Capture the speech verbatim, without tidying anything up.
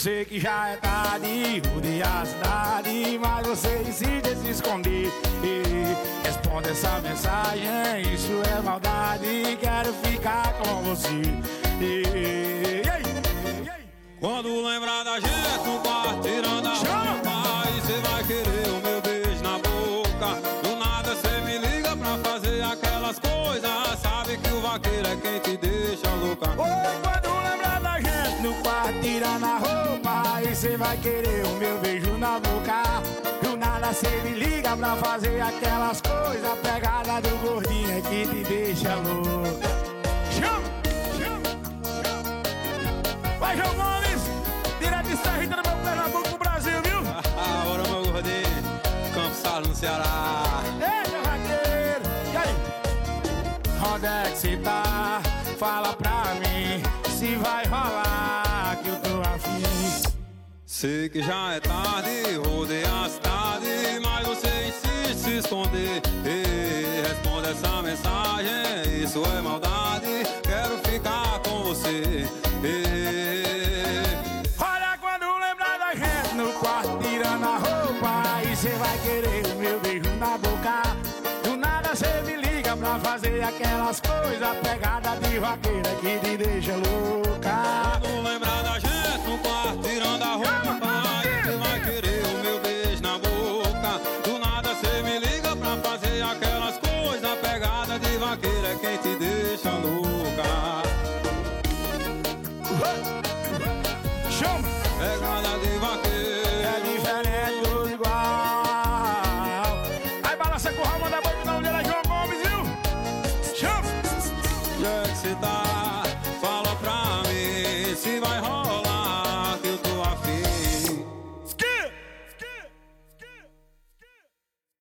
sei que já é tarde, rodei a cidade, mas você insiste em se esconder. E responde essa mensagem, isso é maldade, quero ficar com você. E, e, e, e, quando lembrar da gente no quarto, tirando a roupa, aí cê vai querer o meu beijo na boca. Do nada cê me liga pra fazer aquelas coisas, sabe que o vaqueiro é quem te deixa louca. Oi, quando lembrar da gente no quarto, tirando a roupa, aí cê vai querer o meu beijo na boca. Do nada cê me liga pra fazer aquelas coisas, pegada do gordinho é que te deixa louca. Chama, chama, chama. Vai, João Gomes, direto de Serrita do meu Pernambuco pro Brasil, viu? Bora, meu gordinho, Campos Sales no Ceará. Eita, vaqueiro, e aí? Onde é que cê tá? Fala pra mim se vai rolar, que eu tô afim. Sei que já é tarde, rodei a cidade, mas você insiste em se esconder. Ei, responde essa mensagem, isso é maldade, quero ficar com você. Ei, olha, quando lembrar da gente no quarto, tirando a roupa, aí cê vai querer o meu beijo na boca. Do nada cê me liga pra fazer aquelas coisas, pegada de vaqueira que te deixa louca. quando lembrar da gente no quarto, tirando a roupa, aí cê vai querer o meu beijo na boca. Do nada cê me liga pra fazer aquelas coisas, pegada de vaqueira é quem te deixa louca. Chama! Pegada de vaqueiro É diferente do igual. Aí balança com o Ramon da